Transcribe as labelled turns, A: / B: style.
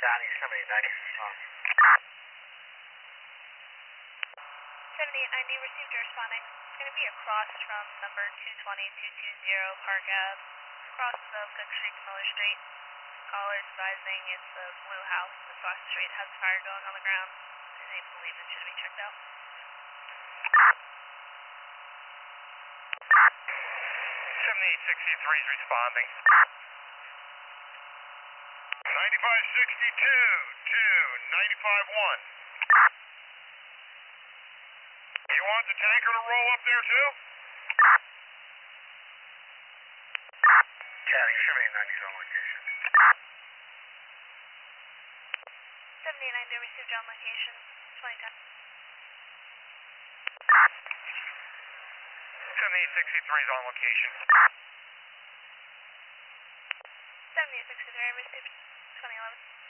A: Johnny, 7890.
B: 7890, received your responding. It's going to be across from number 220220 Park Ave. Crosses of Cook Street to Miller Street. Callers advising it's a blue house across the street. Has a fire going on the ground. They believe it should be checked out.
C: 7863 is responding. 9562 to 951. You want the tanker to roll up there too?
A: Johnny, 7890 is on location.
B: 7890, received on location. 2010.
C: 7863 is on location.
B: 7863, received 2011.